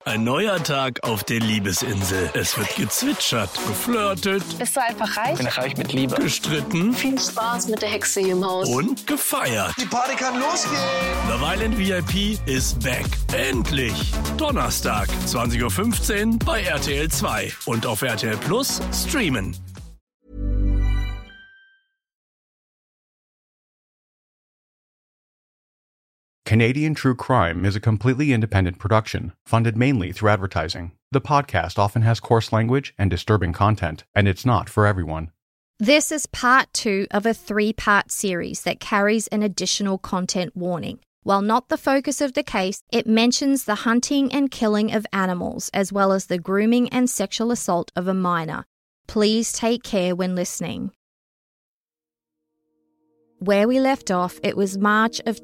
Ein neuer Tag auf der Liebesinsel. Es wird gezwitschert, geflirtet. Bist du einfach reich? Bin reich mit Liebe. Gestritten. Viel Spaß mit der Hexe hier im Haus. Und gefeiert. Die Party kann losgehen. Love Island VIP ist back. Endlich. Donnerstag, 20.15 Uhr bei RTL 2. Und auf RTL Plus streamen. Canadian True Crime is a completely independent production, funded mainly through advertising. The podcast often has coarse language and disturbing content, and it's not for everyone. This is part 2 of a 3-part series that carries an additional content warning. While not the focus of the case, it mentions the hunting and killing of animals, as well as the grooming and sexual assault of a minor. Please take care when listening. Where we left off, it was March of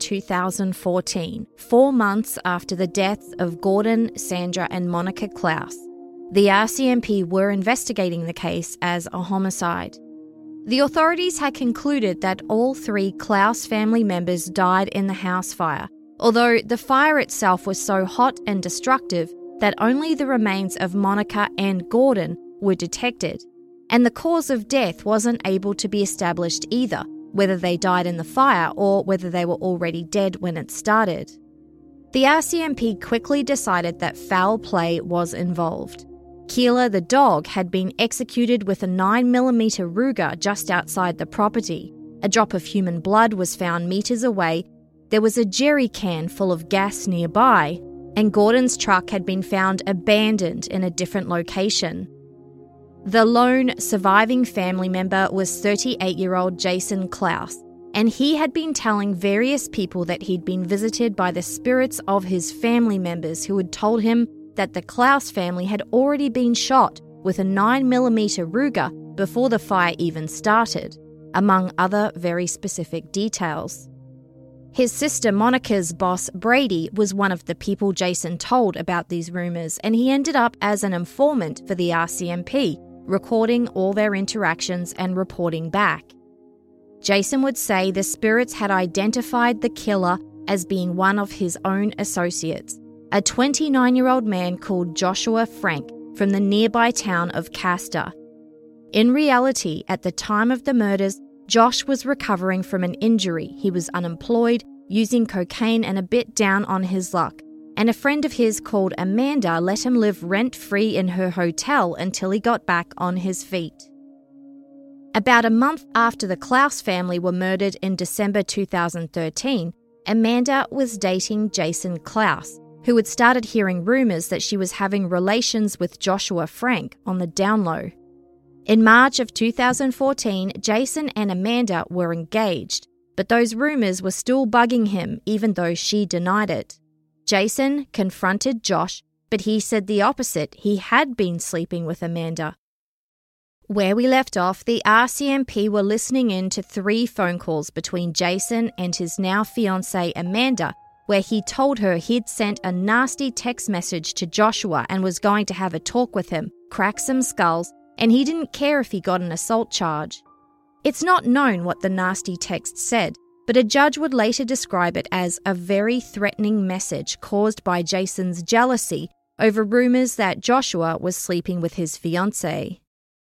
2014, 4 months after the deaths of Gordon, Sandra and Monica Klaus. The RCMP were investigating the case as a homicide. The authorities had concluded that all 3 Klaus family members died in the house fire, although the fire itself was so hot and destructive that only the remains of Monica and Gordon were detected, and the cause of death wasn't able to be established either, whether they died in the fire or whether they were already dead when it started. The RCMP quickly decided that foul play was involved. Keela the dog had been executed with a 9mm Ruger just outside the property. A drop of human blood was found meters away, there was a jerry can full of gas nearby, and Gordon's truck had been found abandoned in a different location. The lone surviving family member was 38-year-old Jason Klaus, and he had been telling various people that he'd been visited by the spirits of his family members who had told him that the Klaus family had already been shot with a 9mm Ruger before the fire even started, among other very specific details. His sister Monica's boss, Brady, was one of the people Jason told about these rumours, and he ended up as an informant for the RCMP, recording all their interactions and reporting back. Jason would say the spirits had identified the killer as being one of his own associates, a 29-year-old man called Joshua Frank from the nearby town of Castor. In reality, at the time of the murders, Josh was recovering from an injury. He was unemployed, using cocaine and a bit down on his luck, and a friend of his called Amanda let him live rent-free in her hotel until he got back on his feet. About a month after the Klaus family were murdered in December 2013, Amanda was dating Jason Klaus, who had started hearing rumours that she was having relations with Joshua Frank on the down low. In March of 2014, Jason and Amanda were engaged, but those rumours were still bugging him even though she denied it. Jason confronted Josh, but he said the opposite. He had been sleeping with Amanda. Where we left off, the RCMP were listening in to 3 phone calls between Jason and his now fiancée Amanda, where he told her he'd sent a nasty text message to Joshua and was going to have a talk with him, crack some skulls, and he didn't care if he got an assault charge. It's not known what the nasty text said, but a judge would later describe it as a very threatening message caused by Jason's jealousy over rumours that Joshua was sleeping with his fiancée.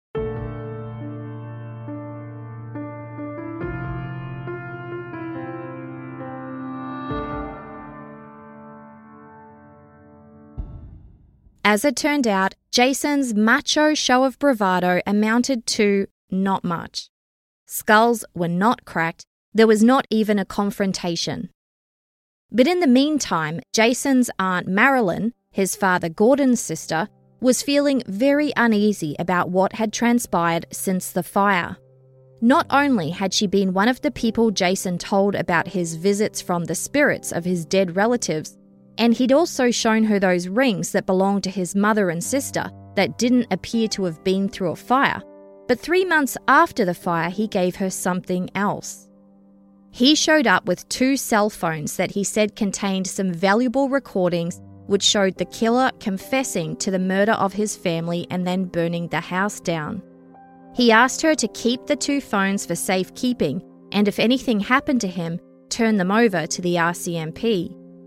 As it turned out, Jason's macho show of bravado amounted to not much. Skulls were not cracked. There was not even a confrontation. But in the meantime, Jason's aunt Marilyn, his father Gordon's sister, was feeling very uneasy about what had transpired since the fire. Not only had she been one of the people Jason told about his visits from the spirits of his dead relatives, and he'd also shown her those rings that belonged to his mother and sister that didn't appear to have been through a fire, but 3 months after the fire he gave her something else. He showed up with 2 cell phones that he said contained some valuable recordings which showed the killer confessing to the murder of his family and then burning the house down. He asked her to keep the 2 phones for safekeeping and if anything happened to him, turn them over to the RCMP.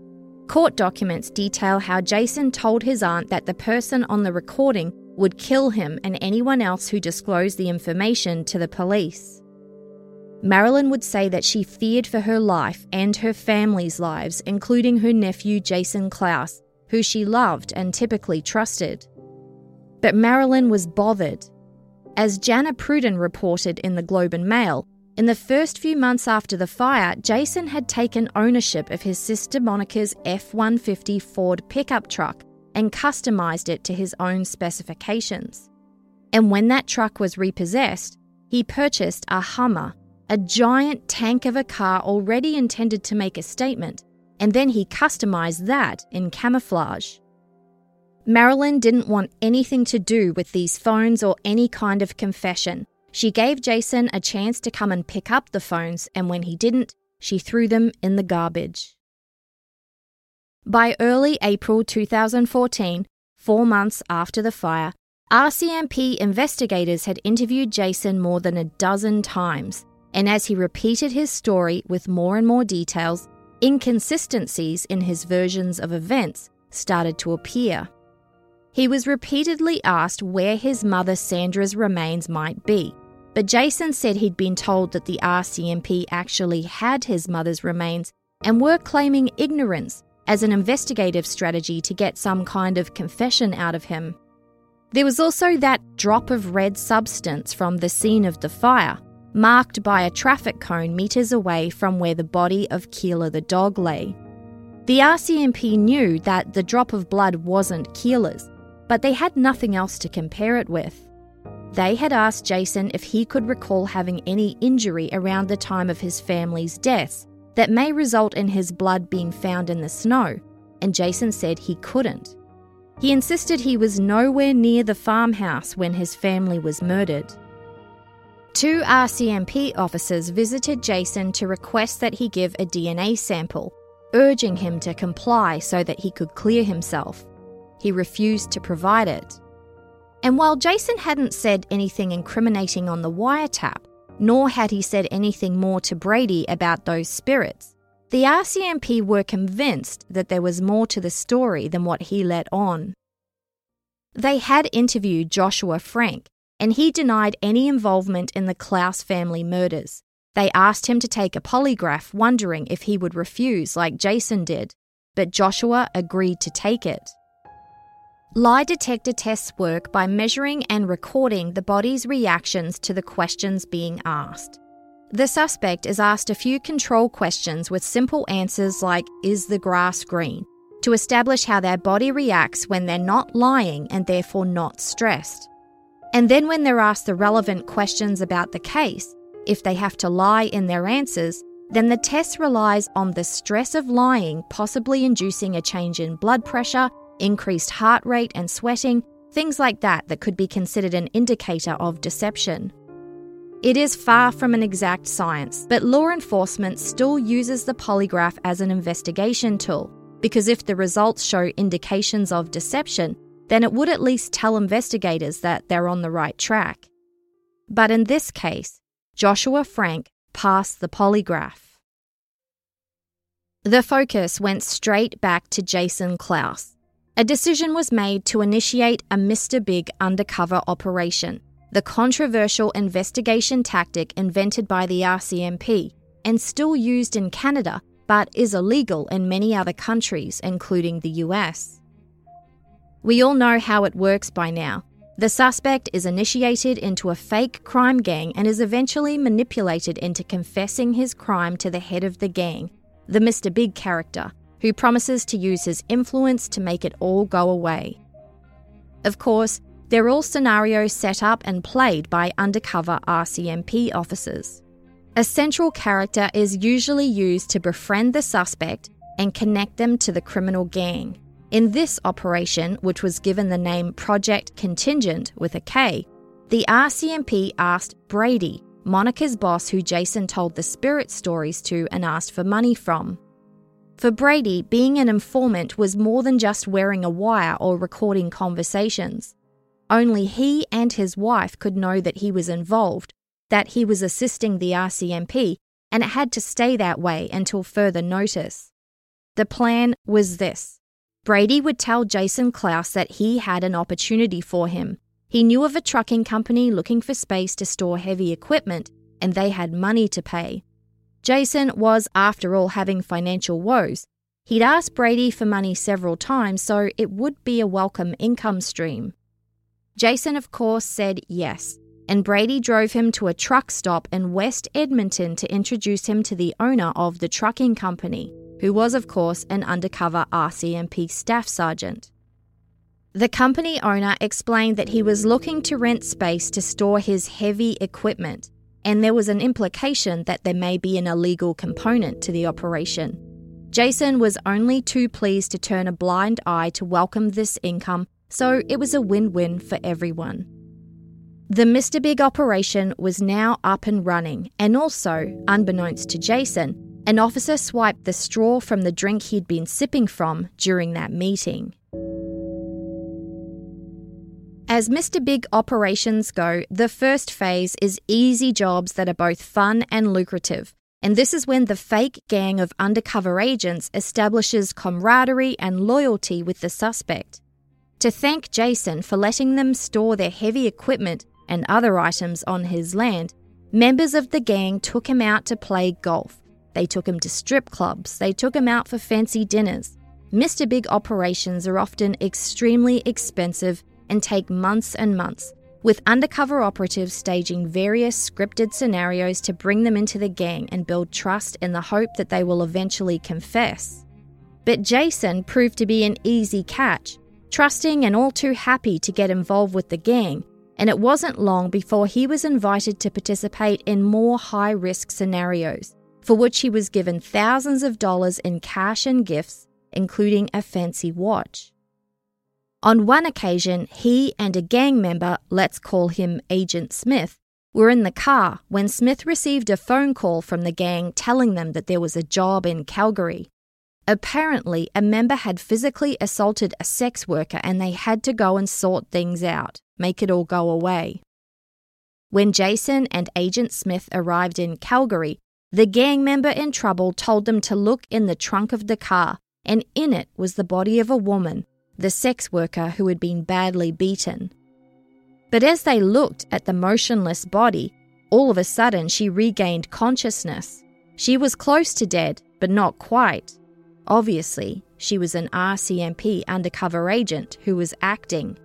Court documents detail how Jason told his aunt that the person on the recording would kill him and anyone else who disclosed the information to the police. Marilyn would say that she feared for her life and her family's lives, including her nephew Jason Klaus, who she loved and typically trusted. But Marilyn was bothered. As Jana Pruden reported in the Globe and Mail, in the first few months after the fire, Jason had taken ownership of his sister Monica's F-150 Ford pickup truck and customised it to his own specifications. And when that truck was repossessed, he purchased a Hummer, a giant tank of a car already intended to make a statement, and then he customised that in camouflage. Marilyn didn't want anything to do with these phones or any kind of confession. She gave Jason a chance to come and pick up the phones, and when he didn't, she threw them in the garbage. By early April 2014, 4 months after the fire, RCMP investigators had interviewed Jason more than a dozen times, and as he repeated his story with more and more details, inconsistencies in his versions of events started to appear. He was repeatedly asked where his mother Sandra's remains might be, but Jason said he'd been told that the RCMP actually had his mother's remains and were claiming ignorance as an investigative strategy to get some kind of confession out of him. There was also that drop of red substance from the scene of the fire, marked by a traffic cone meters away from where the body of Keela the dog lay. The RCMP knew that the drop of blood wasn't Keela's, but they had nothing else to compare it with. They had asked Jason if he could recall having any injury around the time of his family's deaths that may result in his blood being found in the snow, and Jason said he couldn't. He insisted he was nowhere near the farmhouse when his family was murdered. 2 RCMP officers visited Jason to request that he give a DNA sample, urging him to comply so that he could clear himself. He refused to provide it. And while Jason hadn't said anything incriminating on the wiretap, nor had he said anything more to Brady about those spirits, the RCMP were convinced that there was more to the story than what he let on. They had interviewed Joshua Frank, and he denied any involvement in the Klaus family murders. They asked him to take a polygraph, wondering if he would refuse like Jason did, but Joshua agreed to take it. Lie detector tests work by measuring and recording the body's reactions to the questions being asked. The suspect is asked a few control questions with simple answers like, "Is the grass green?" to establish how their body reacts when they're not lying and therefore not stressed. And then when they're asked the relevant questions about the case, if they have to lie in their answers, then the test relies on the stress of lying possibly inducing a change in blood pressure, increased heart rate and sweating, things like that could be considered an indicator of deception. It is far from an exact science, but law enforcement still uses the polygraph as an investigation tool, because if the results show indications of deception, then it would at least tell investigators that they're on the right track. But in this case, Joshua Frank passed the polygraph. The focus went straight back to Jason Klaus. A decision was made to initiate a Mr. Big undercover operation, the controversial investigation tactic invented by the RCMP and still used in Canada, but is illegal in many other countries, including the US. We all know how it works by now. The suspect is initiated into a fake crime gang and is eventually manipulated into confessing his crime to the head of the gang, the Mr. Big character, who promises to use his influence to make it all go away. Of course, they're all scenarios set up and played by undercover RCMP officers. A central character is usually used to befriend the suspect and connect them to the criminal gang. In this operation, which was given the name Project Contingent with a K, the RCMP asked Brady, Monica's boss who Jason told the spirit stories to and asked for money from. For Brady, being an informant was more than just wearing a wire or recording conversations. Only he and his wife could know that he was involved, that he was assisting the RCMP, and it had to stay that way until further notice. The plan was this. Brady would tell Jason Klaus that he had an opportunity for him. He knew of a trucking company looking for space to store heavy equipment, and they had money to pay. Jason was, after all, having financial woes. He'd asked Brady for money several times, so it would be a welcome income stream. Jason, of course, said yes, and Brady drove him to a truck stop in West Edmonton to introduce him to the owner of the trucking company, who was, of course, an undercover RCMP staff sergeant. The company owner explained that he was looking to rent space to store his heavy equipment, and there was an implication that there may be an illegal component to the operation. Jason was only too pleased to turn a blind eye to welcome this income, so it was a win-win for everyone. The Mr. Big operation was now up and running, and also, unbeknownst to Jason, an officer swiped the straw from the drink he'd been sipping from during that meeting. As Mr. Big operations go, the first phase is easy jobs that are both fun and lucrative, and this is when the fake gang of undercover agents establishes camaraderie and loyalty with the suspect. To thank Jason for letting them store their heavy equipment and other items on his land, members of the gang took him out to play golf. They took him to strip clubs. They took him out for fancy dinners. Mr. Big operations are often extremely expensive and take months and months, with undercover operatives staging various scripted scenarios to bring them into the gang and build trust in the hope that they will eventually confess. But Jason proved to be an easy catch, trusting and all too happy to get involved with the gang, and it wasn't long before he was invited to participate in more high-risk scenarios, for which he was given thousands of dollars in cash and gifts, including a fancy watch. On one occasion, he and a gang member, let's call him Agent Smith, were in the car when Smith received a phone call from the gang telling them that there was a job in Calgary. Apparently, a member had physically assaulted a sex worker and they had to go and sort things out, make it all go away. When Jason and Agent Smith arrived in Calgary, the gang member in trouble told them to look in the trunk of the car, and in it was the body of a woman, the sex worker who had been badly beaten. But as they looked at the motionless body, all of a sudden she regained consciousness. She was close to dead, but not quite. Obviously, she was an RCMP undercover agent who was acting.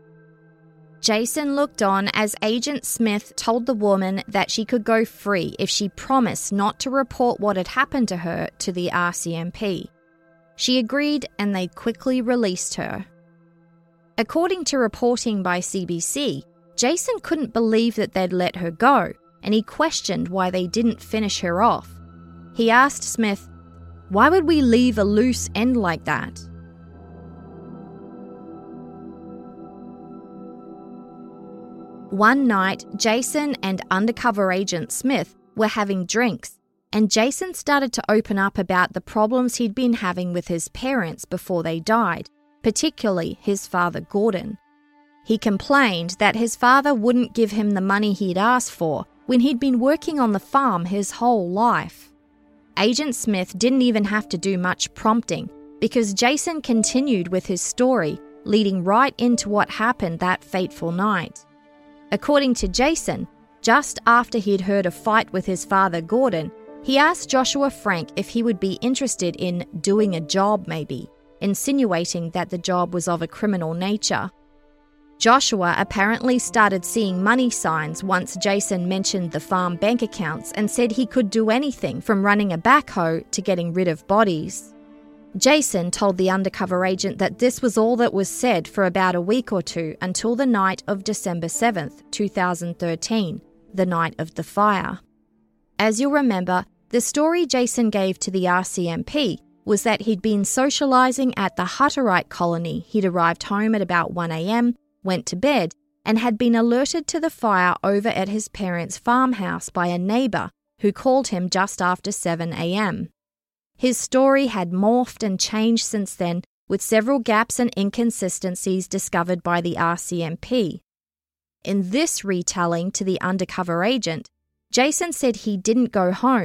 Jason looked on as Agent Smith told the woman that she could go free if she promised not to report what had happened to her to the RCMP. She agreed and they quickly released her. According to reporting by CBC, Jason couldn't believe that they'd let her go, and he questioned why they didn't finish her off. He asked Smith, "Why would we leave a loose end like that?" One night, Jason and undercover agent Smith were having drinks, and Jason started to open up about the problems he'd been having with his parents before they died, particularly his father Gordon. He complained that his father wouldn't give him the money he'd asked for when he'd been working on the farm his whole life. Agent Smith didn't even have to do much prompting because Jason continued with his story, leading right into what happened that fateful night. According to Jason, just after he'd heard a fight with his father Gordon, he asked Joshua Frank if he would be interested in doing a job maybe, insinuating that the job was of a criminal nature. Joshua apparently started seeing money signs once Jason mentioned the farm bank accounts and said he could do anything from running a backhoe to getting rid of bodies. Jason told the undercover agent that this was all that was said for about a week or two until the night of December 7th, 2013, the night of the fire. As you'll remember, the story Jason gave to the RCMP was that he'd been socialising at the Hutterite colony. He'd arrived home at about 1 a.m, went to bed, and had been alerted to the fire over at his parents' farmhouse by a neighbour who called him just after 7 a.m. His story had morphed and changed since then, with several gaps and inconsistencies discovered by the RCMP. In this retelling to the undercover agent, Jason said he didn't go home,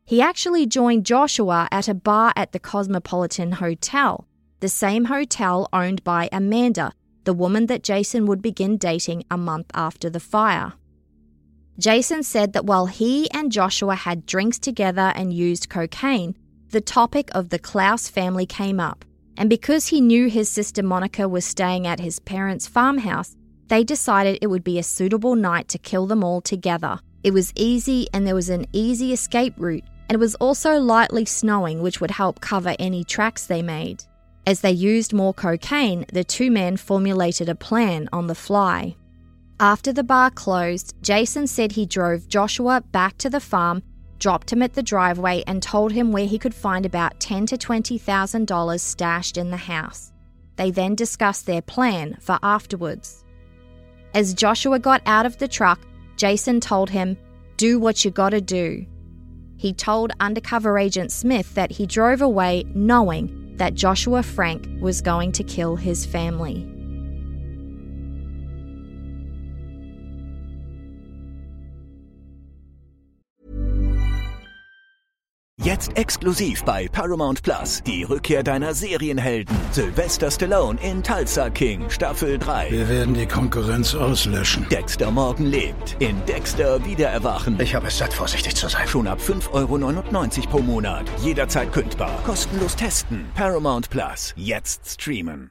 He actually joined Joshua at a bar at the Cosmopolitan Hotel, the same hotel owned by Amanda, the woman that Jason would begin dating a month after the fire. Jason said that while he and Joshua had drinks together and used cocaine, the topic of the Klaus family came up, and because he knew his sister Monica was staying at his parents' farmhouse, they decided it would be a suitable night to kill them all together. It was easy and there was an easy escape route, and it was also lightly snowing, which would help cover any tracks they made. As they used more cocaine, the two men formulated a plan on the fly. After the bar closed, Jason said he drove Joshua back to the farm, dropped him at the driveway, and told him where he could find about $10,000 to $20,000 stashed in the house. They then discussed their plan for afterwards. As Joshua got out of the truck, Jason told him, "Do what you gotta do." He told undercover agent Smith that he drove away knowing that Joshua Frank was going to kill his family. Jetzt exklusiv bei Paramount Plus die Rückkehr deiner Serienhelden. Sylvester Stallone in Tulsa King Staffel 3. Wir werden die Konkurrenz auslöschen. Dexter Morgan lebt in Dexter Wiedererwachen. Ich habe es satt, vorsichtig zu sein. Schon ab 5,99 € pro Monat. Jederzeit kündbar. Kostenlos testen. Paramount Plus. Jetzt streamen.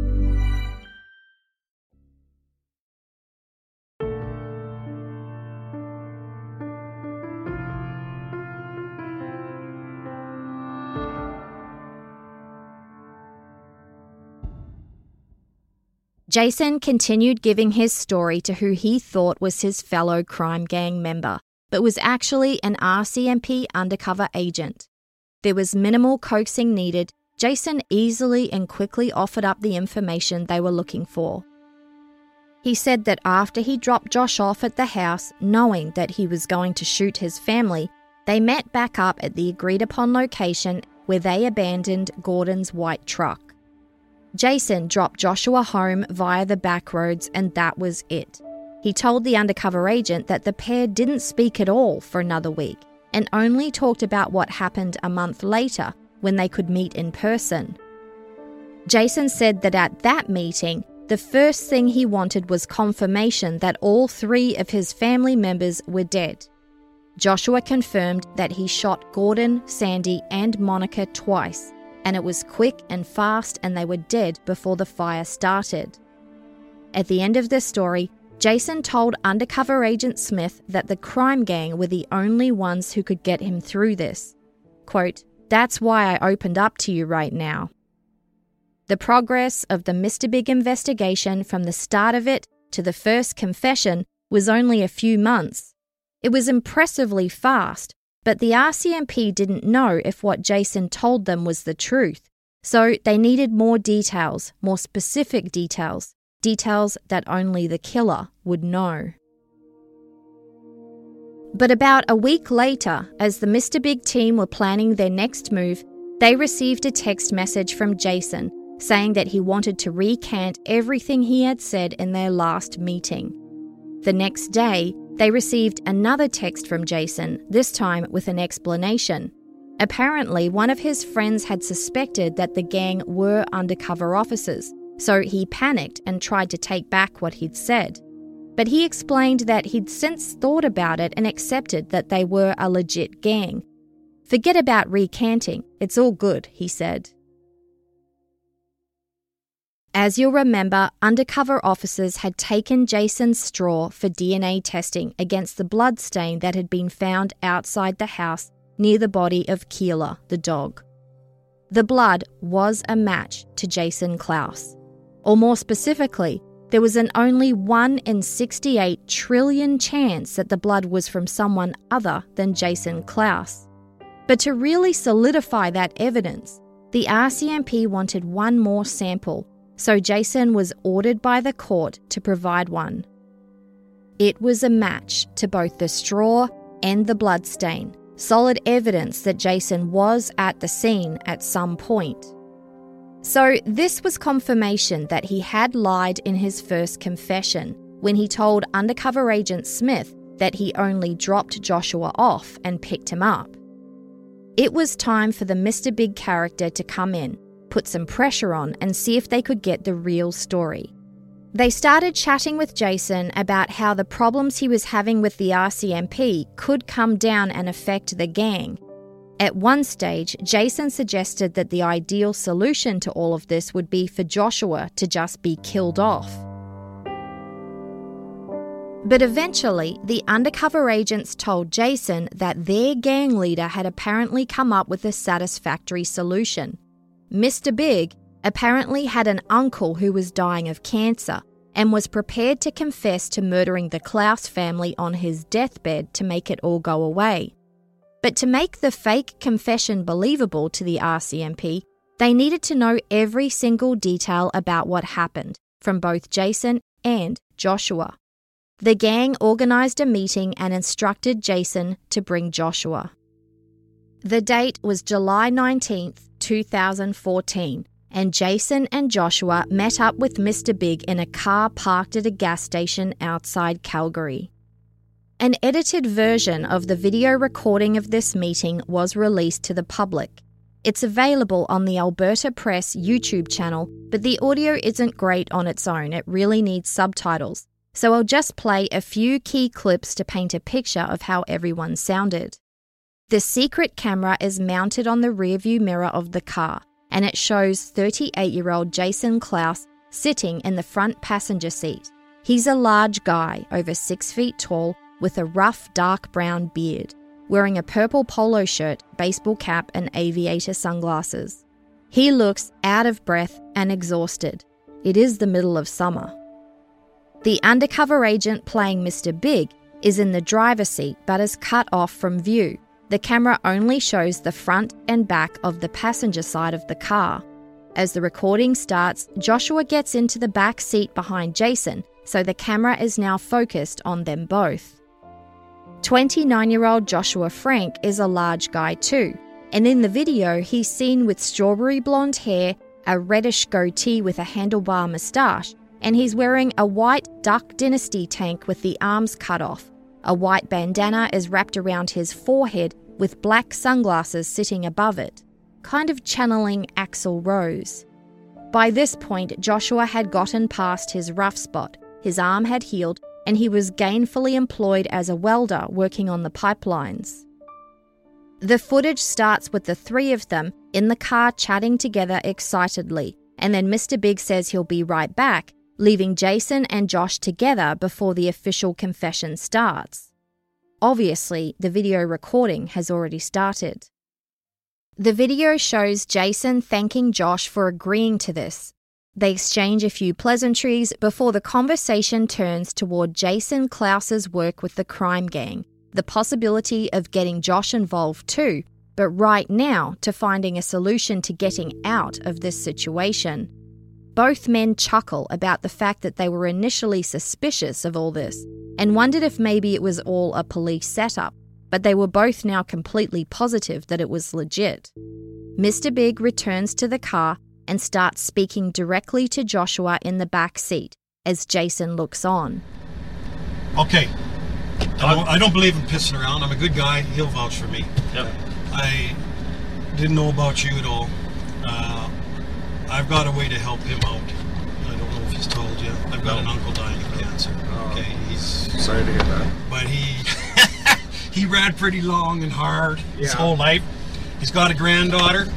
Jason continued giving his story to who he thought was his fellow crime gang member, but was actually an RCMP undercover agent. There was minimal coaxing needed. Jason easily and quickly offered up the information they were looking for. He said that after he dropped Josh off at the house, knowing that he was going to shoot his family, they met back up at the agreed-upon location where they abandoned Gordon's white truck. Jason dropped Joshua home via the back roads, and that was it. He told the undercover agent that the pair didn't speak at all for another week and only talked about what happened a month later when they could meet in person. Jason said that at that meeting, the first thing he wanted was confirmation that all three of his family members were dead. Joshua confirmed that he shot Gordon, Sandy, and Monica twice, and it was quick and fast, and they were dead before the fire started. At the end of the story, Jason told undercover agent Smith that the crime gang were the only ones who could get him through this. Quote, "That's why I opened up to you right now." The progress of the Mr. Big investigation from the start of it to the first confession was only a few months. It was impressively fast, but the RCMP didn't know if what Jason told them was the truth, so they needed more details, more specific details, details that only the killer would know. But about a week later, as the Mr. Big team were planning their next move, they received a text message from Jason saying that he wanted to recant everything he had said in their last meeting. The next day, they received another text from Jason, this time with an explanation. Apparently, one of his friends had suspected that the gang were undercover officers, so he panicked and tried to take back what he'd said. But he explained that he'd since thought about it and accepted that they were a legit gang. "Forget about recanting, it's all good," he said. As you'll remember, undercover officers had taken Jason's straw for DNA testing against the blood stain that had been found outside the house near the body of Keela, the dog. The blood was a match to Jason Klaus. Or more specifically, there was an only 1 in 68 trillion chance that the blood was from someone other than Jason Klaus. But to really solidify that evidence, the RCMP wanted one more sample, so Jason was ordered by the court to provide one. It was a match to both the straw and the bloodstain, solid evidence that Jason was at the scene at some point. So this was confirmation that he had lied in his first confession when he told undercover agent Smith that he only dropped Joshua off and picked him up. It was time for the Mr. Big character to come in, put some pressure on, and see if they could get the real story. They started chatting with Jason about how the problems he was having with the RCMP could come down and affect the gang. At one stage, Jason suggested that the ideal solution to all of this would be for Joshua to just be killed off. But eventually, the undercover agents told Jason that their gang leader had apparently come up with a satisfactory solution. Mr. Big apparently had an uncle who was dying of cancer and was prepared to confess to murdering the Klaus family on his deathbed to make it all go away. But to make the fake confession believable to the RCMP, they needed to know every single detail about what happened from both Jason and Joshua. The gang organised a meeting and instructed Jason to bring Joshua. The date was July 19th, 2014, and Jason and Joshua met up with Mr. Big in a car parked at a gas station outside Calgary. An edited version of the video recording of this meeting was released to the public. It's available on the Alberta Press YouTube channel, but the audio isn't great on its own. It really needs subtitles. So I'll just play a few key clips to paint a picture of how everyone sounded. The secret camera is mounted on the rearview mirror of the car, and it shows 38-year-old Jason Klaus sitting in the front passenger seat. He's a large guy, over 6 feet tall, with a rough dark brown beard, wearing a purple polo shirt, baseball cap, and aviator sunglasses. He looks out of breath and exhausted. It is the middle of summer. The undercover agent playing Mr. Big is in the driver's seat but is cut off from view. The camera only shows the front and back of the passenger side of the car. As the recording starts, Joshua gets into the back seat behind Jason, so the camera is now focused on them both. 29-year-old Joshua Frank is a large guy too, and in the video he's seen with strawberry blonde hair, a reddish goatee with a handlebar moustache, and he's wearing a white Duck Dynasty tank with the arms cut off. A white bandana is wrapped around his forehead with black sunglasses sitting above it, kind of channeling Axl Rose. By this point, Joshua had gotten past his rough spot, his arm had healed, and he was gainfully employed as a welder working on the pipelines. The footage starts with the three of them in the car chatting together excitedly, and then Mr. Big says he'll be right back, leaving Jason and Josh together before the official confession starts. Obviously, the video recording has already started. The video shows Jason thanking Josh for agreeing to this. They exchange a few pleasantries before the conversation turns toward Jason Klaus's work with the crime gang, the possibility of getting Josh involved too, but right now to finding a solution to getting out of this situation. Both men chuckle about the fact that they were initially suspicious of all this and wondered if maybe it was all a police setup, but they were both now completely positive that it was legit. Mr. Big returns to the car and starts speaking directly to Joshua in the back seat as Jason looks on. Okay, I don't believe in pissing around. I'm a good guy. He'll vouch for me. Yep. I didn't know about you at all. I've got a way to help him out. I don't know if he's told you. I've got an uncle dying of cancer. Okay, he's sorry to hear that. But he ran pretty long and hard his whole life. He's got a granddaughter,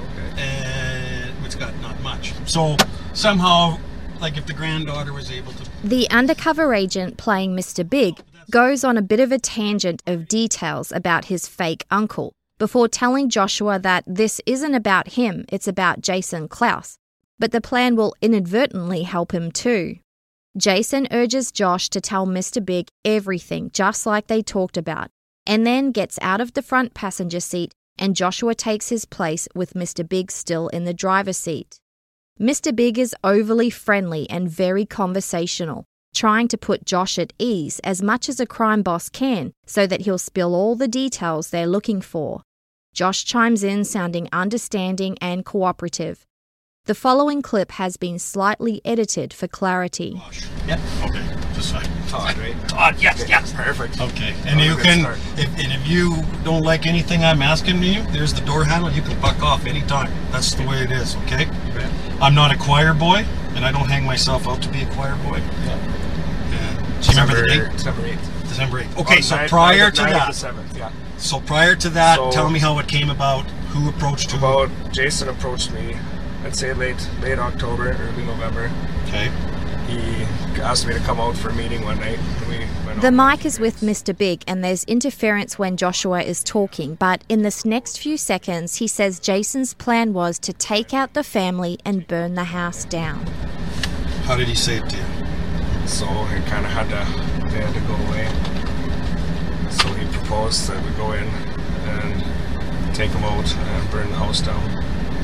and it's got not much. So somehow, like if the granddaughter was able to... The undercover agent playing Mr. Big goes on a bit of a tangent of details about his fake uncle, before telling Joshua that this isn't about him, it's about Jason Klaus, but the plan will inadvertently help him too. Jason urges Josh to tell Mr. Big everything, just like they talked about, and then gets out of the front passenger seat, and Joshua takes his place with Mr. Big still in the driver's seat. Mr. Big is overly friendly and very conversational, trying to put Josh at ease as much as a crime boss can so that he'll spill all the details they're looking for. Josh chimes in sounding understanding and cooperative. The following clip has been slightly edited for clarity. Yeah, okay, just fine. Todd, right? Todd, yes, Okay, yes. Perfect. Okay, and you Good can, start. if you don't like anything I'm asking you, there's the door handle. You can buck off anytime. That's the way it is, okay? Okay. I'm not a choir boy, and I don't hang myself out to be a choir boy. And do you remember the date? December 8th. December 8th. Okay, so prior to that, 7th, yeah. so prior to that, So- tell me how it came about. Who approached who? About Jason approached me, I'd say late October, early November. Okay. He asked me to come out for a meeting one night. And we went The out. mic is with Mr. Big and there's interference when Joshua is talking, but in this next few seconds he says Jason's plan was to take out the family and burn the house down. How did he say it to you? So he kind of they had to go away. So he proposed that we go in and take him out and burn the house down.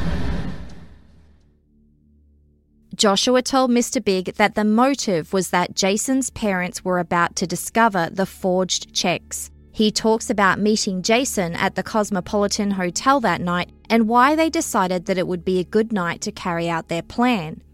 Joshua told Mr. Big that the motive was that Jason's parents were about to discover the forged checks. He talks about meeting Jason at the Cosmopolitan Hotel that night and why they decided that it would be a good night to carry out their plan.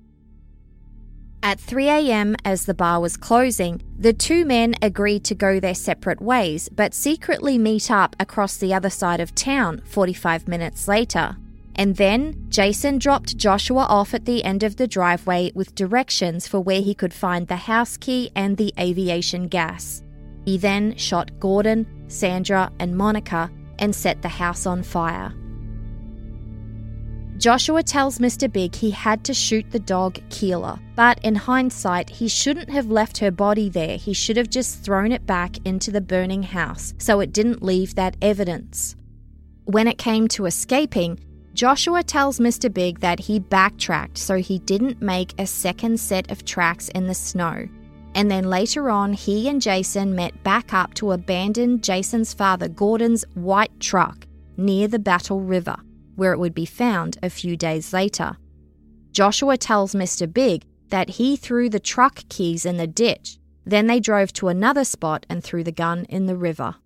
At 3 a.m, as the bar was closing, the two men agreed to go their separate ways, but secretly meet up across the other side of town 45 minutes later. And then, Jason dropped Joshua off at the end of the driveway with directions for where he could find the house key and the aviation gas. He then shot Gordon, Sandra, and Monica and set the house on fire. Joshua tells Mr. Big he had to shoot the dog Keela, but in hindsight, he shouldn't have left her body there. He should have just thrown it back into the burning house so it didn't leave that evidence. When it came to escaping, Joshua tells Mr. Big that he backtracked so he didn't make a second set of tracks in the snow. And then later on, he and Jason met back up to abandon Jason's father Gordon's white truck near the Battle River, where it would be found a few days later. Joshua tells Mr. Big that he threw the truck keys in the ditch. Then they drove to another spot and threw the gun in the river.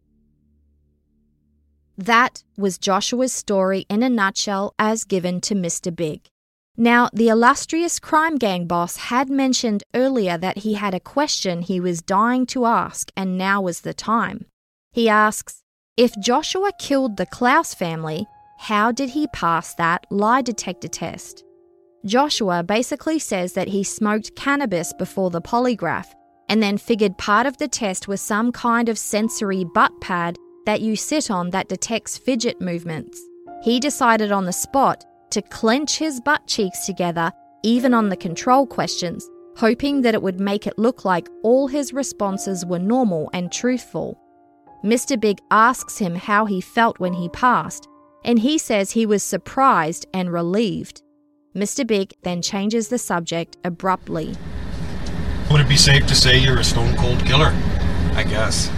That was Joshua's story in a nutshell as given to Mr. Big. Now, the illustrious crime gang boss had mentioned earlier that he had a question he was dying to ask, and now was the time. He asks, if Joshua killed the Klaus family, how did he pass that lie detector test? Joshua basically says that he smoked cannabis before the polygraph and then figured part of the test was some kind of sensory butt pad that you sit on that detects fidget movements. He decided on the spot to clench his butt cheeks together, even on the control questions, hoping that it would make it look like all his responses were normal and truthful. Mr. Big asks him how he felt when he passed, and he says he was surprised and relieved. Mr. Big then changes the subject abruptly. Would it be safe to say you're a stone cold killer? I guess.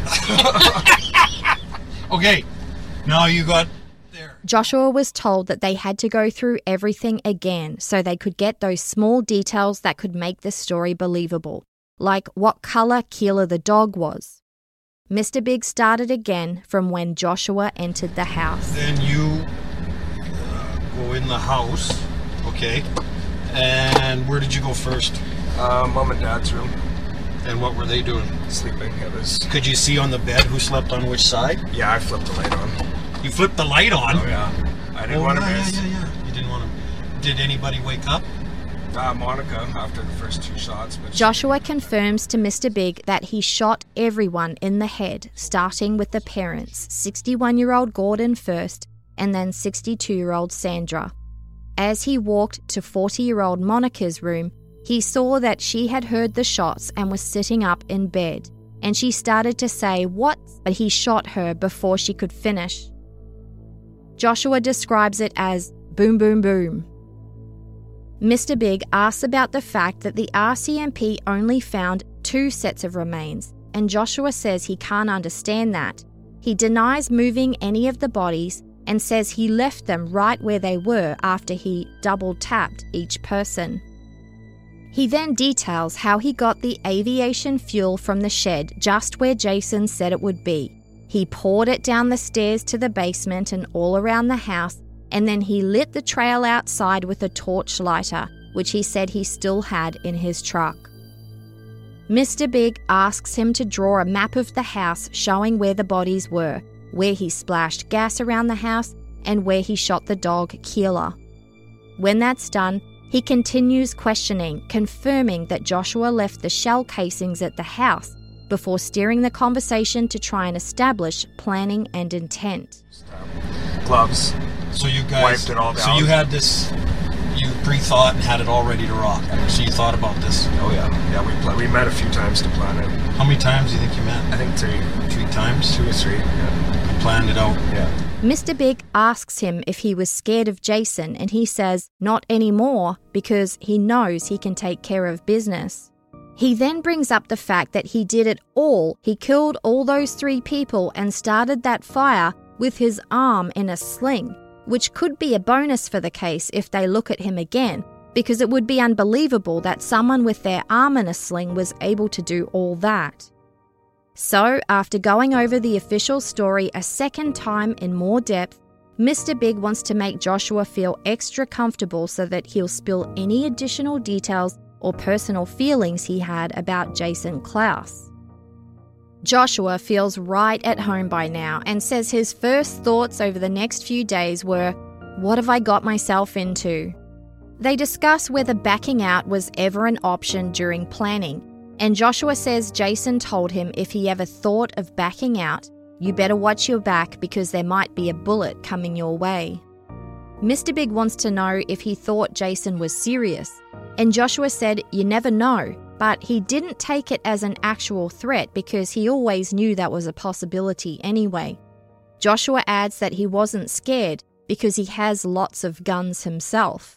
Okay, now you got there. Joshua was told that they had to go through everything again so they could get those small details that could make the story believable, like what color Keela the dog was. Mr. Big started again from when Joshua entered the house. Then you go in the house, okay, and where did you go first? Mom and Dad's room, And what were they doing? sleeping. It was, Could you see on the bed who slept on which side? yeah, I flipped the light on. You flipped the light on? Oh, yeah. I didn't want to miss. Yeah. You didn't want to. Did anybody wake up? Monica, after the first two shots. But Joshua confirms to Mr. Big that he shot everyone in the head, starting with the parents, 61-year-old Gordon first, and then 62-year-old Sandra. As he walked to 40-year-old Monica's room, he saw that she had heard the shots and was sitting up in bed, and she started to say, "What?" but he shot her before she could finish. Joshua describes it as boom, boom, boom. Mr. Big asks about the fact that the RCMP only found 2 sets of remains, and Joshua says he can't understand that. He denies moving any of the bodies and says he left them right where they were after he double-tapped each person. He then details how he got the aviation fuel from the shed just where Jason said it would be. He poured it down the stairs to the basement and all around the house, and then he lit the trail outside with a torch lighter, which he said he still had in his truck. Mr. Big asks him to draw a map of the house showing where the bodies were, where he splashed gas around the house, and where he shot the dog Keela. When that's done, he continues questioning, confirming that Joshua left the shell casings at the house before steering the conversation to try and establish planning and intent. Gloves. So you guys wiped it all down. So you had this, you pre-thought and had it all ready to rock. So you thought about this. Oh yeah. Yeah, we met a few times to plan it. How many times do you think you met? I think 3. 3 times? 2 or 3, yeah. You planned it out? Yeah. Mr. Big asks him if he was scared of Jason, and he says not anymore because he knows he can take care of business. He then brings up the fact that he did it all. He killed all those 3 people and started that fire with his arm in a sling, which could be a bonus for the case if they look at him again, because it would be unbelievable that someone with their arm in a sling was able to do all that. So, after going over the official story a second time in more depth, Mr. Big wants to make Joshua feel extra comfortable so that he'll spill any additional details or personal feelings he had about Jason Klaus. Joshua feels right at home by now and says his first thoughts over the next few days were, "What have I got myself into?" They discuss whether backing out was ever an option during planning, and Joshua says Jason told him if he ever thought of backing out, you better watch your back because there might be a bullet coming your way. Mr. Big wants to know if he thought Jason was serious, and Joshua said you never know, but he didn't take it as an actual threat because he always knew that was a possibility anyway. Joshua adds that he wasn't scared because he has lots of guns himself.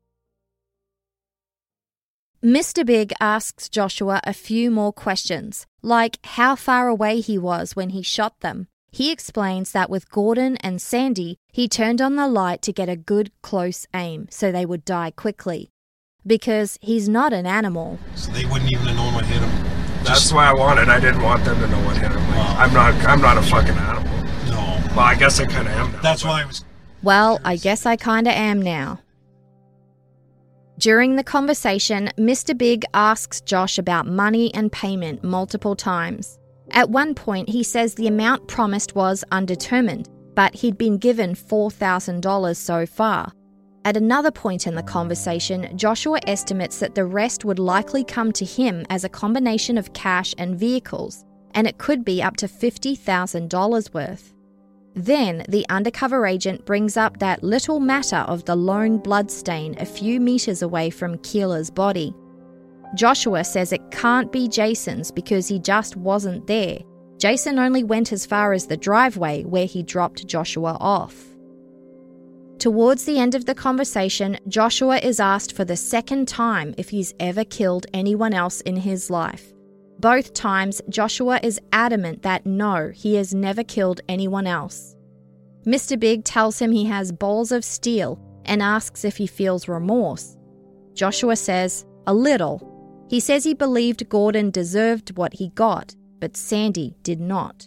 Mr. Big asks Joshua a few more questions, like how far away he was when he shot them. He explains that with Gordon and Sandy, he turned on the light to get a good close aim so they would die quickly. Because he's not an animal. So they wouldn't even have known what hit him. That's why I didn't want them to know what hit him. Like, I'm not a fucking animal. No. Well, I guess I kind of am now. That's why I was... Well, I guess I kind of am now. During the conversation, Mr. Big asks Josh about money and payment multiple times. At one point, he says the amount promised was undetermined, but he'd been given $4,000 so far. At another point in the conversation, Joshua estimates that the rest would likely come to him as a combination of cash and vehicles, and it could be up to $50,000 worth. Then, the undercover agent brings up that little matter of the lone bloodstain a few meters away from Keela's body. Joshua says it can't be Jason's because he just wasn't there. Jason only went as far as the driveway where he dropped Joshua off. Towards the end of the conversation, Joshua is asked for the second time if he's ever killed anyone else in his life. Both times, Joshua is adamant that no, he has never killed anyone else. Mr. Big tells him he has balls of steel and asks if he feels remorse. Joshua says, a little. He says he believed Gordon deserved what he got, but Sandy did not.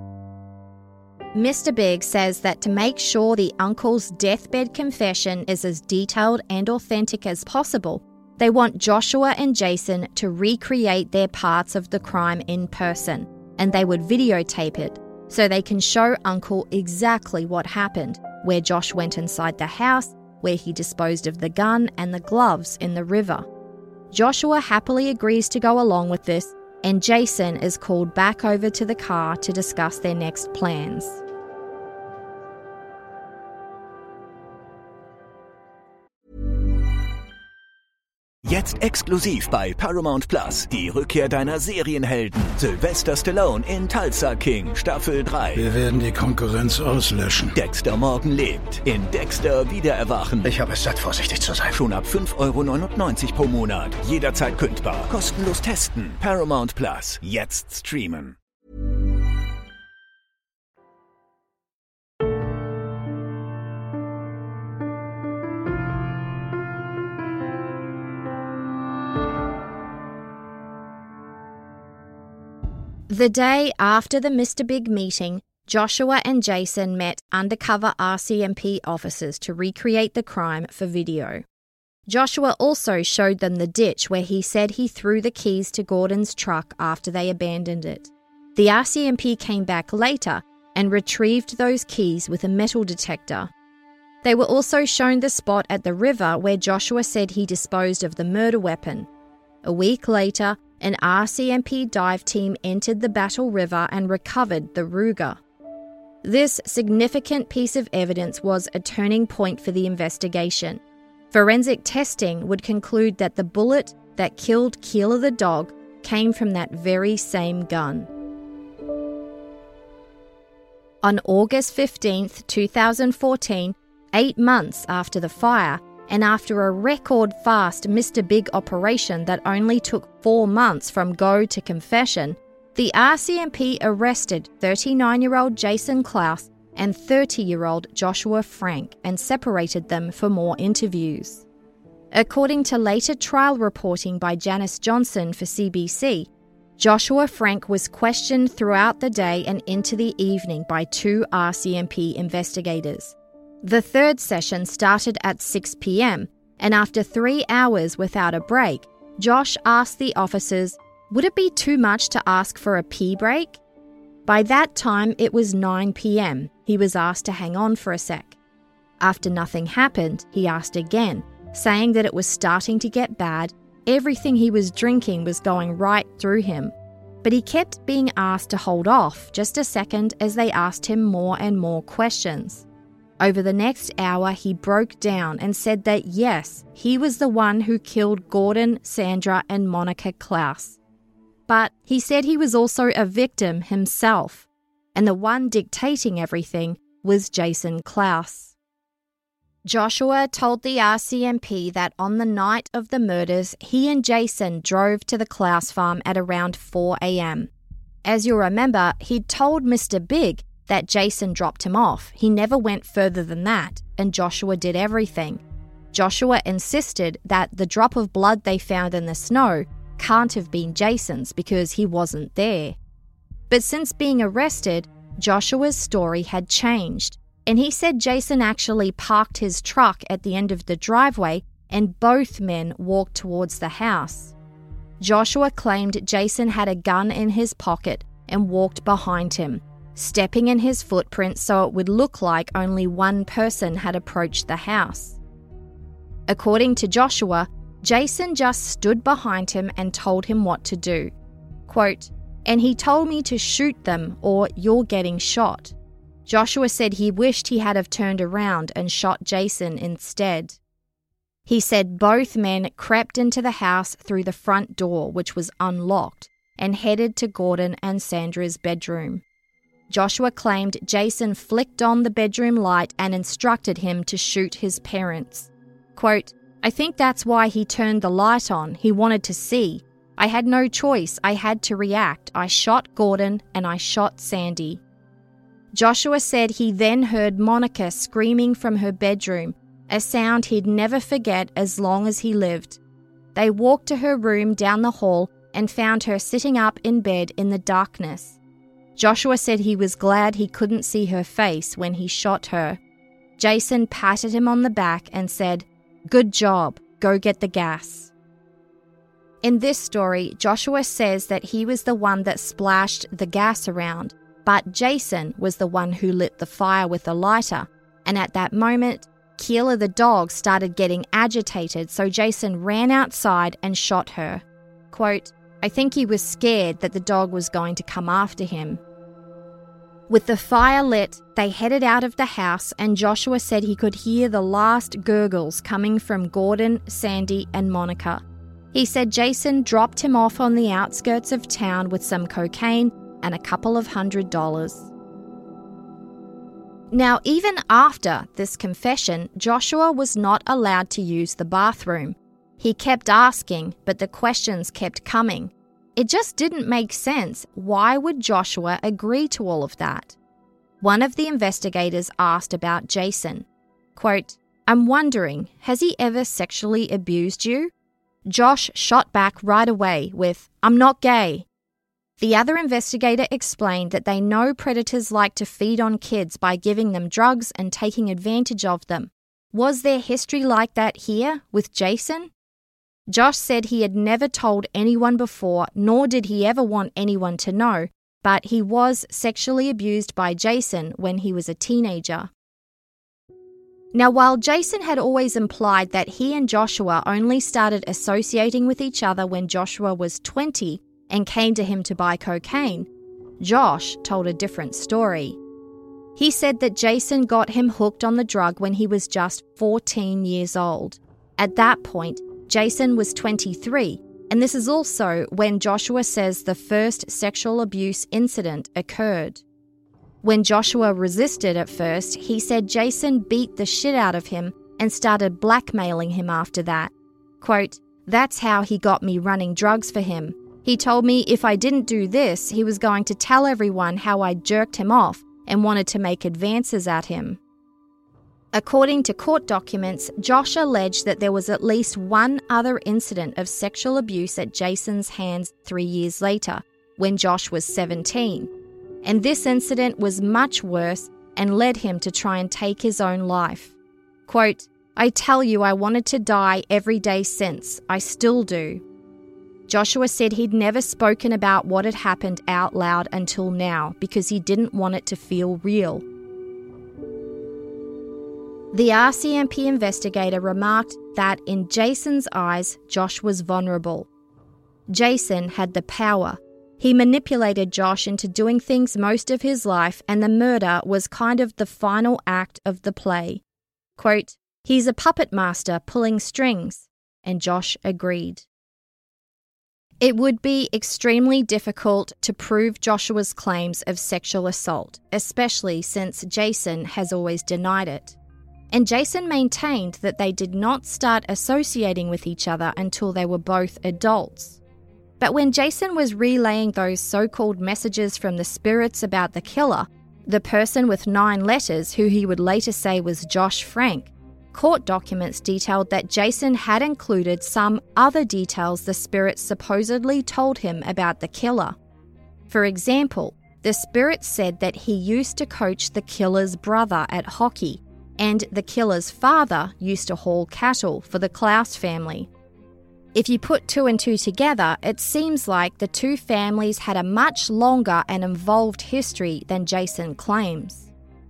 Mr. Big says that to make sure the uncle's deathbed confession is as detailed and authentic as possible, they want Joshua and Jason to recreate their parts of the crime in person, and they would videotape it so they can show Uncle exactly what happened, where Josh went inside the house, where he disposed of the gun and the gloves in the river. Joshua happily agrees to go along with this, and Jason is called back over to the car to discuss their next plans. Jetzt exklusiv bei Paramount Plus die Rückkehr deiner Serienhelden. Sylvester Stallone in Tulsa King Staffel 3. Wir werden die Konkurrenz auslöschen. Dexter Morgan lebt. In Dexter Wiedererwachen. Ich habe es satt, vorsichtig zu sein. Schon ab 5,99 € pro Monat. Jederzeit kündbar. Kostenlos testen. Paramount Plus. Jetzt streamen. The day after the Mr. Big meeting, Joshua and Jason met undercover RCMP officers to recreate the crime for video. Joshua also showed them the ditch where he said he threw the keys to Gordon's truck after they abandoned it. The RCMP came back later and retrieved those keys with a metal detector. They were also shown the spot at the river where Joshua said he disposed of the murder weapon. A week later, an RCMP dive team entered the Battle River and recovered the Ruger. This significant piece of evidence was a turning point for the investigation. Forensic testing would conclude that the bullet that killed Keeler the dog came from that very same gun. On August 15, 2014, 8 months after the fire, and after a record-fast Mr. Big operation that only took 4 months from go to confession, the RCMP arrested 39-year-old Jason Klaus and 30-year-old Joshua Frank and separated them for more interviews. According to later trial reporting by Janice Johnson for CBC, Joshua Frank was questioned throughout the day and into the evening by 2 RCMP investigators. The third session started at 6 p.m, and after 3 hours without a break, Josh asked the officers, "Would it be too much to ask for a pee break?" By that time, it was 9 p.m. He was asked to hang on for a sec. After nothing happened, he asked again, saying that it was starting to get bad. Everything he was drinking was going right through him. But he kept being asked to hold off just a second as they asked him more and more questions. Over the next hour, he broke down and said that yes, he was the one who killed Gordon, Sandra, and Monica Klaus. But he said he was also a victim himself, and the one dictating everything was Jason Klaus. Joshua told the RCMP that on the night of the murders, he and Jason drove to the Klaus farm at around 4 a.m. As you'll remember, he'd told Mr. Big that Jason dropped him off. He never went further than that, and Joshua did everything. Joshua insisted that the drop of blood they found in the snow can't have been Jason's because he wasn't there. But since being arrested, Joshua's story had changed, and he said Jason actually parked his truck at the end of the driveway and both men walked towards the house. Joshua claimed Jason had a gun in his pocket and walked behind him, stepping in his footprints so it would look like only one person had approached the house. According to Joshua, Jason just stood behind him and told him what to do. Quote, "And he told me to shoot them or you're getting shot." Joshua said he wished he had have turned around and shot Jason instead. He said both men crept into the house through the front door, which was unlocked, and headed to Gordon and Sandra's bedroom. Joshua claimed Jason flicked on the bedroom light and instructed him to shoot his parents. Quote, "I think that's why he turned the light on. He wanted to see. I had no choice. I had to react. I shot Gordon and I shot Sandy." Joshua said he then heard Monica screaming from her bedroom, a sound he'd never forget as long as he lived. They walked to her room down the hall and found her sitting up in bed in the darkness. Joshua said he was glad he couldn't see her face when he shot her. Jason patted him on the back and said, "Good job, go get the gas." In this story, Joshua says that he was the one that splashed the gas around, but Jason was the one who lit the fire with the lighter, and at that moment, Keeler the dog started getting agitated, so Jason ran outside and shot her. Quote, "I think he was scared that the dog was going to come after him." With the fire lit, they headed out of the house, and Joshua said he could hear the last gurgles coming from Gordon, Sandy, and Monica. He said Jason dropped him off on the outskirts of town with some cocaine and a couple of $100. Now, even after this confession, Joshua was not allowed to use the bathroom. He kept asking, but the questions kept coming. It just didn't make sense. Why would Joshua agree to all of that? One of the investigators asked about Jason. Quote, "I'm wondering, has he ever sexually abused you?" Josh shot back right away with, "I'm not gay." The other investigator explained that they know predators like to feed on kids by giving them drugs and taking advantage of them. Was there history like that here with Jason? Josh said he had never told anyone before, nor did he ever want anyone to know, but he was sexually abused by Jason when he was a teenager. Now, while Jason had always implied that he and Joshua only started associating with each other when Joshua was 20 and came to him to buy cocaine, Josh told a different story. He said that Jason got him hooked on the drug when he was just 14 years old. At that point, Jason was 23, and this is also when Joshua says the first sexual abuse incident occurred. When Joshua resisted at first, he said Jason beat the shit out of him and started blackmailing him after that. Quote, "That's how he got me running drugs for him. He told me if I didn't do this, he was going to tell everyone how I jerked him off and wanted to make advances at him." According to court documents, Josh alleged that there was at least one other incident of sexual abuse at Jason's hands 3 years later, when Josh was 17. And this incident was much worse and led him to try and take his own life. Quote, "I tell you, I wanted to die every day since. I still do." Joshua said he'd never spoken about what had happened out loud until now because he didn't want it to feel real. The RCMP investigator remarked that in Jason's eyes, Josh was vulnerable. Jason had the power. He manipulated Josh into doing things most of his life, and the murder was kind of the final act of the play. Quote, "He's a puppet master pulling strings," and Josh agreed. It would be extremely difficult to prove Joshua's claims of sexual assault, especially since Jason has always denied it. And Jason maintained that they did not start associating with each other until they were both adults. But when Jason was relaying those so-called messages from the spirits about the killer, the person with 9 letters who he would later say was Josh Frank, court documents detailed that Jason had included some other details the spirits supposedly told him about the killer. For example, the spirits said that he used to coach the killer's brother at hockey, and the killer's father used to haul cattle for the Klaus family. If you put 2 and 2 together, it seems like the 2 families had a much longer and involved history than Jason claims.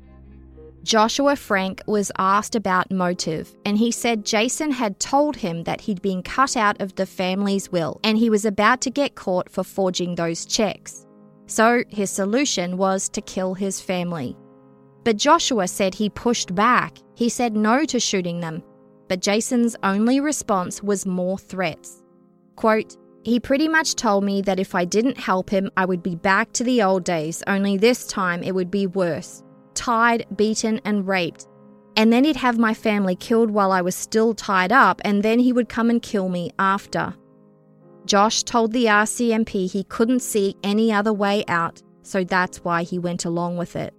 Joshua Frank was asked about motive, and he said Jason had told him that he'd been cut out of the family's will and he was about to get caught for forging those checks. So his solution was to kill his family. But Joshua said he pushed back. He said no to shooting them. But Jason's only response was more threats. Quote, "He pretty much told me that if I didn't help him, I would be back to the old days, only this time it would be worse. Tied, beaten, and raped. And then he'd have my family killed while I was still tied up, and then he would come and kill me after." Josh told the RCMP he couldn't see any other way out, so that's why he went along with it.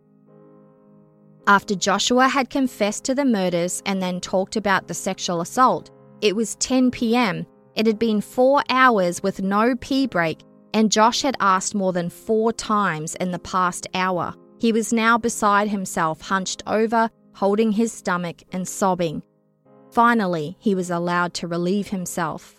After Joshua had confessed to the murders and then talked about the sexual assault, it was 10 p.m. It had been 4 hours with no pee break, and Josh had asked more than 4 times in the past hour. He was now beside himself, hunched over, holding his stomach and sobbing. Finally, he was allowed to relieve himself.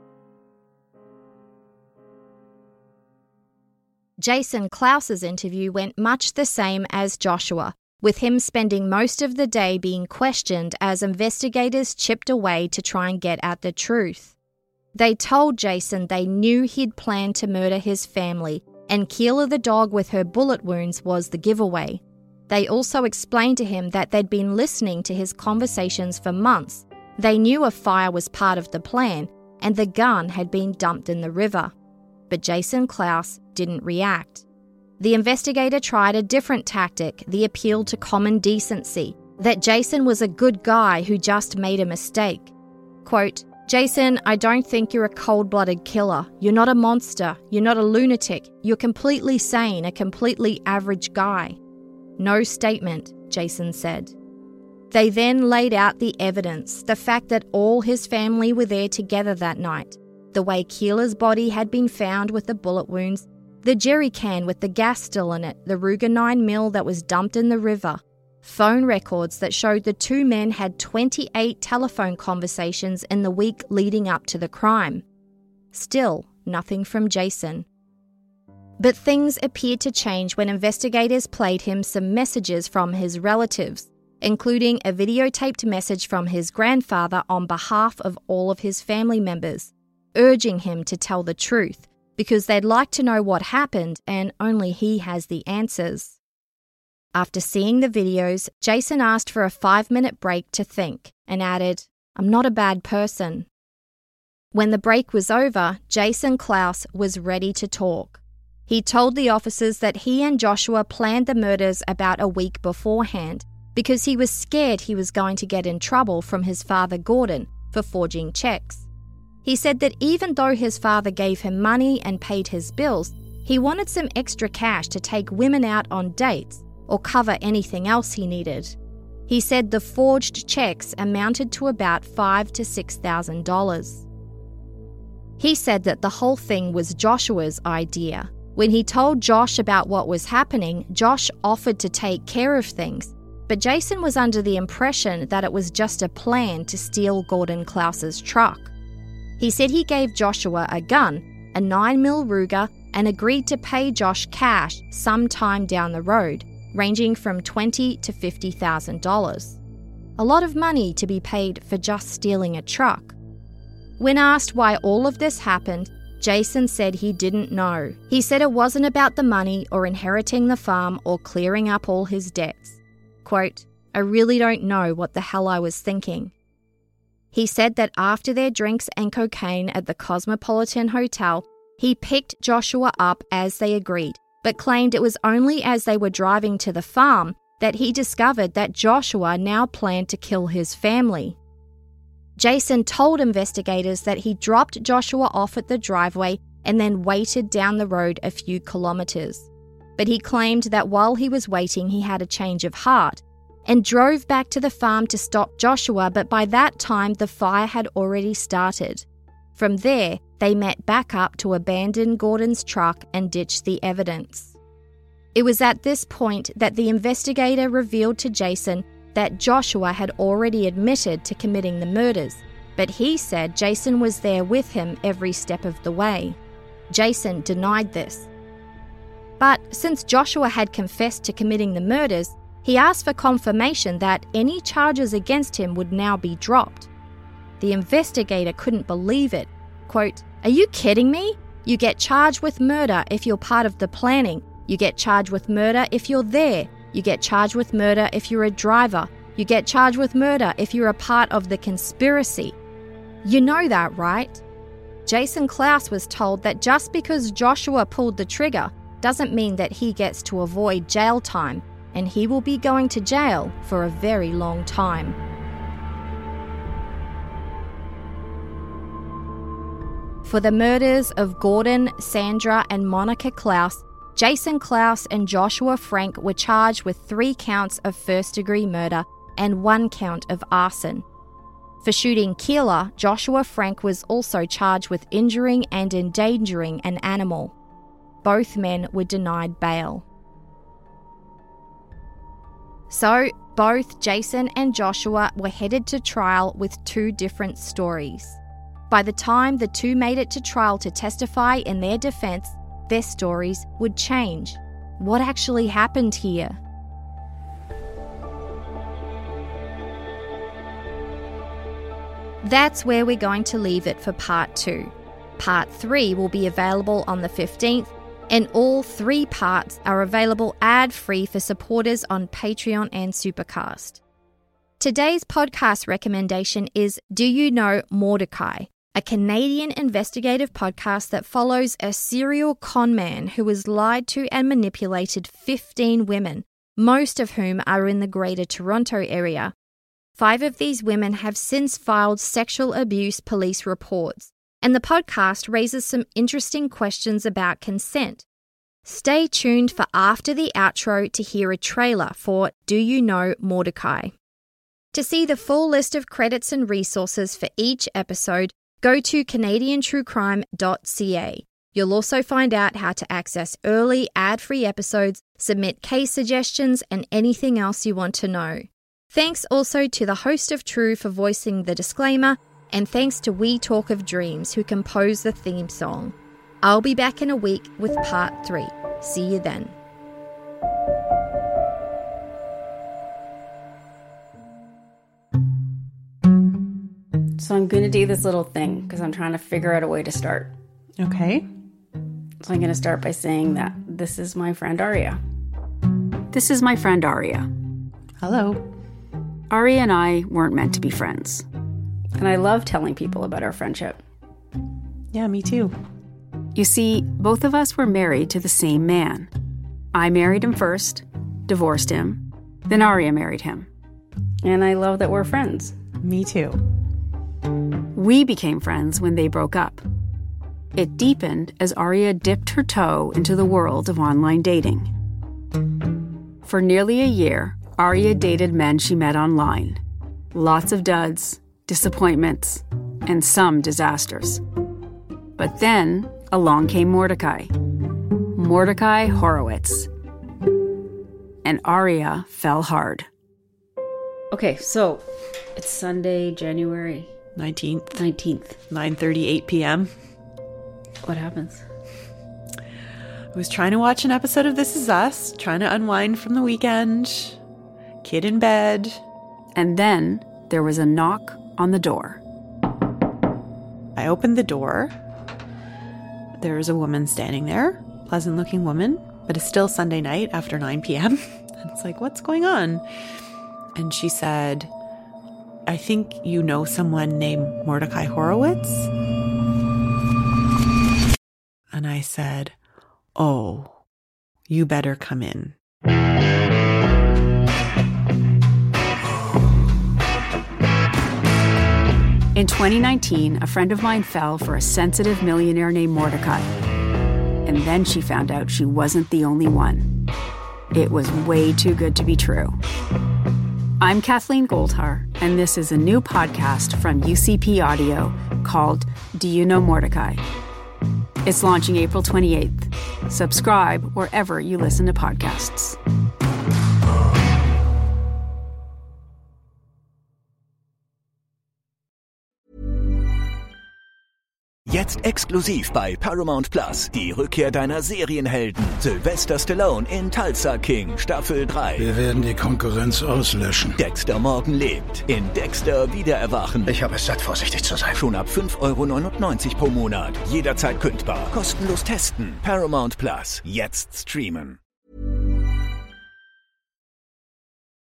Jason Klaus's interview went much the same as Joshua, with him spending most of the day being questioned as investigators chipped away to try and get at the truth. They told Jason they knew he'd planned to murder his family, and Keela the dog with her bullet wounds was the giveaway. They also explained to him that they'd been listening to his conversations for months. They knew a fire was part of the plan, and the gun had been dumped in the river. But Jason Klaus didn't react. The investigator tried a different tactic, the appeal to common decency, that Jason was a good guy who just made a mistake. Quote, "Jason, I don't think you're a cold-blooded killer. You're not a monster. You're not a lunatic. You're completely sane, a completely average guy." No statement, Jason said. They then laid out the evidence, the fact that all his family were there together that night, the way Keela's body had been found with the bullet wounds, the jerry can with the gas still in it, the Ruger 9mm that was dumped in the river. phone records that showed the two men had 28 telephone conversations in the week leading up to the crime. Still, nothing from Jason. But things appeared to change when investigators played him some messages from his relatives, including a videotaped message from his grandfather on behalf of all of his family members, urging him to tell the truth because they'd like to know what happened and only he has the answers. After seeing the videos, Jason asked for a 5-minute break to think and added, "I'm not a bad person." When the break was over, Jason Klaus was ready to talk. He told the officers that he and Joshua planned the murders about a week beforehand because he was scared he was going to get in trouble from his father Gordon for forging checks. He said that even though his father gave him money and paid his bills, he wanted some extra cash to take women out on dates or cover anything else he needed. He said the forged checks amounted to about $5,000 to $6,000. He said that the whole thing was Joshua's idea. When he told Josh about what was happening, Josh offered to take care of things, but Jason was under the impression that it was just a plan to steal Gordon Klaus's truck. He said he gave Joshua a gun, a 9mm Ruger, and agreed to pay Josh cash sometime down the road, ranging from $20,000 to $50,000. A lot of money to be paid for just stealing a truck. When asked why all of this happened, Jason said he didn't know. He said it wasn't about the money or inheriting the farm or clearing up all his debts. Quote, "I really don't know what the hell I was thinking." He said that after their drinks and cocaine at the Cosmopolitan Hotel, he picked Joshua up as they agreed, but claimed it was only as they were driving to the farm that he discovered that Joshua now planned to kill his family. Jason told investigators that he dropped Joshua off at the driveway and then waited down the road a few kilometers. But he claimed that while he was waiting, he had a change of heart and drove back to the farm to stop Joshua, but by that time the fire had already started. From there, they met back up to abandon Gordon's truck and ditch the evidence. It was at this point that the investigator revealed to Jason that Joshua had already admitted to committing the murders, but he said Jason was there with him every step of the way. Jason denied this. But since Joshua had confessed to committing the murders, he asked for confirmation that any charges against him would now be dropped. The investigator couldn't believe it. Quote, "Are you kidding me? You get charged with murder if you're part of the planning. You get charged with murder if you're there. You get charged with murder if you're a driver. You get charged with murder if you're a part of the conspiracy. You know that, right?" Jason Klaus was told that just because Joshua pulled the trigger doesn't mean that he gets to avoid jail time, and he will be going to jail for a very long time. For the murders of Gordon, Sandra, and Monica Klaus, Jason Klaus and Joshua Frank were charged with 3 counts of first-degree murder and 1 count of arson. For shooting Keela, Joshua Frank was also charged with injuring and endangering an animal. Both men were denied bail. So, both Jason and Joshua were headed to trial with 2 different stories. By the time the 2 made it to trial to testify in their defense, their stories would change. What actually happened here? That's where we're going to leave it for part 2. Part 3 will be available on the 15th, and all 3 parts are available ad-free for supporters on Patreon and Supercast. Today's podcast recommendation is Do You Know Mordecai?, a Canadian investigative podcast that follows a serial con man who has lied to and manipulated 15 women, most of whom are in the Greater Toronto area. 5 of these women have since filed sexual abuse police reports, and the podcast raises some interesting questions about consent. Stay tuned for after the outro to hear a trailer for Do You Know Mordecai? To see the full list of credits and resources for each episode, go to CanadianTrueCrime.ca. You'll also find out how to access early ad-free episodes, submit case suggestions, and anything else you want to know. Thanks also to the host of True for voicing the disclaimer, and thanks to We Talk of Dreams who composed the theme song. I'll be back in a week with part 3. See you then. So I'm going to do this little thing because I'm trying to figure out a way to start. Okay. So I'm going to start by saying that this is my friend Aria. This is my friend Aria. Hello. Aria and I weren't meant to be friends. And I love telling people about our friendship. Yeah, me too. You see, both of us were married to the same man. I married him first, divorced him, then Aria married him. And I love that we're friends. Me too. We became friends when they broke up. It deepened as Aria dipped her toe into the world of online dating. For nearly a year, Aria dated men she met online. Lots of duds, disappointments, and some disasters. But then along came Mordecai Horowitz. And Aria fell hard. Okay, so it's Sunday, January 19th. 9:38 p.m. What happens? I was trying to watch an episode of This Is Us, trying to unwind from the weekend. Kid in bed. And then there was a knock on the door. I opened the door. There was a woman standing there, pleasant-looking woman, but it's still Sunday night after 9 p.m. And it's like, what's going on? And she said, I think you know someone named Mordecai Horowitz? And I said, oh, you better come in. In 2019, a friend of mine fell for a sensitive millionaire named Mordecai. And then she found out she wasn't the only one. It was way too good to be true. I'm Kathleen Goldhar, and this is a new podcast from UCP Audio called Do You Know Mordecai? It's launching April 28th. Subscribe wherever you listen to podcasts. Jetzt exklusiv bei Paramount Plus die Rückkehr deiner Serienhelden. Sylvester Stallone in Tulsa King, Staffel 3. Wir werden die Konkurrenz auslöschen. Dexter Morgan lebt. In Dexter Wiedererwachen. Ich habe es satt, vorsichtig zu sein. Schon ab 5,99 € pro Monat. Jederzeit kündbar. Kostenlos testen. Paramount Plus. Jetzt streamen.